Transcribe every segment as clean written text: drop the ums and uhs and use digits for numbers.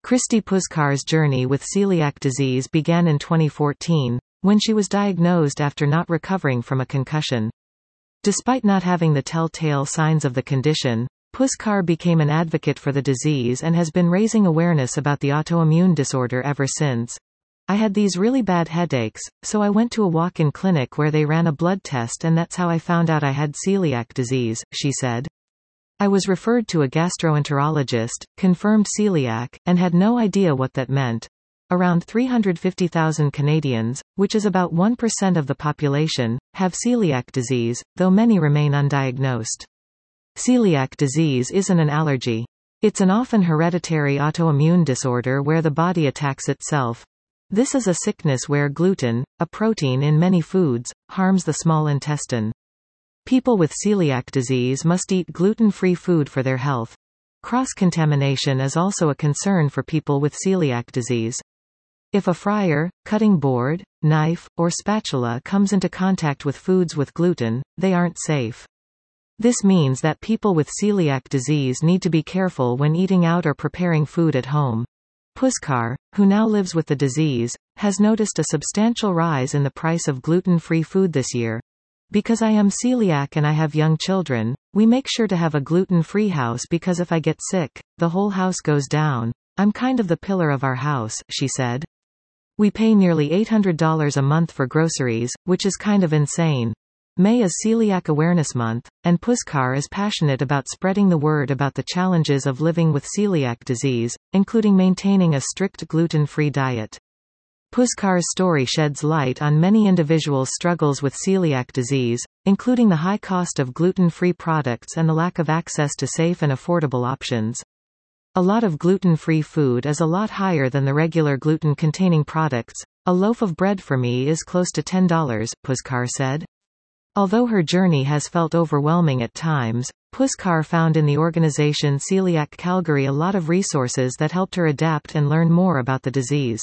Kristi Puskar's journey with celiac disease began in 2014, when she was diagnosed after not recovering from a concussion. Despite not having the telltale signs of the condition, Puskar became an advocate for the disease and has been raising awareness about the autoimmune disorder ever since. I had these really bad headaches, so I went to a walk-in clinic where they ran a blood test and that's how I found out I had celiac disease, she said. I was referred to a gastroenterologist, confirmed celiac, and had no idea what that meant. Around 350,000 Canadians, which is about 1% of the population, have celiac disease, though many remain undiagnosed. Celiac disease isn't an allergy. It's an often hereditary autoimmune disorder where the body attacks itself. This is a sickness where gluten, a protein in many foods, harms the small intestine. People with celiac disease must eat gluten-free food for their health. Cross-contamination is also a concern for people with celiac disease. If a fryer, cutting board, knife, or spatula comes into contact with foods with gluten, they aren't safe. This means that people with celiac disease need to be careful when eating out or preparing food at home. Puskar, who now lives with the disease, has noticed a substantial rise in the price of gluten-free food this year. Because I am celiac and I have young children, we make sure to have a gluten-free house because if I get sick, the whole house goes down. I'm kind of the pillar of our house, she said. We pay nearly $800 a month for groceries, which is kind of insane. May is Celiac Awareness Month, and Puskar is passionate about spreading the word about the challenges of living with celiac disease, including maintaining a strict gluten-free diet. Puskar's story sheds light on many individuals' struggles with celiac disease, including the high cost of gluten-free products and the lack of access to safe and affordable options. A lot of gluten-free food is a lot higher than the regular gluten-containing products. A loaf of bread for me is close to $10, Puskar said. Although her journey has felt overwhelming at times, Puskar found in the organization Celiac Calgary a lot of resources that helped her adapt and learn more about the disease.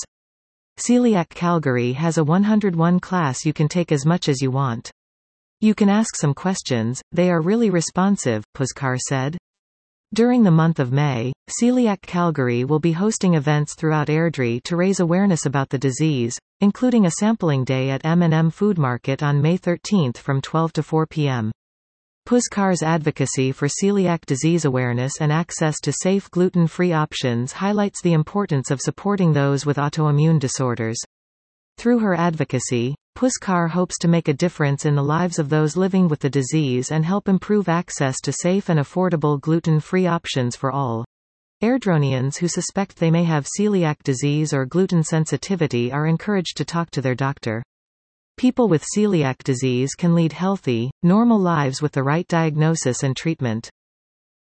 Celiac Calgary has a 101 class you can take as much as you want. You can ask some questions, they are really responsive, Puskar said. During the month of May, Celiac Calgary will be hosting events throughout Airdrie to raise awareness about the disease, including a sampling day at M&M Food Market on May 13 from 12 to 4 p.m. Puskar's advocacy for celiac disease awareness and access to safe gluten-free options highlights the importance of supporting those with autoimmune disorders. Through her advocacy, Puskar hopes to make a difference in the lives of those living with the disease and help improve access to safe and affordable gluten-free options for all. Airdronians who suspect they may have celiac disease or gluten sensitivity are encouraged to talk to their doctor. People with celiac disease can lead healthy, normal lives with the right diagnosis and treatment.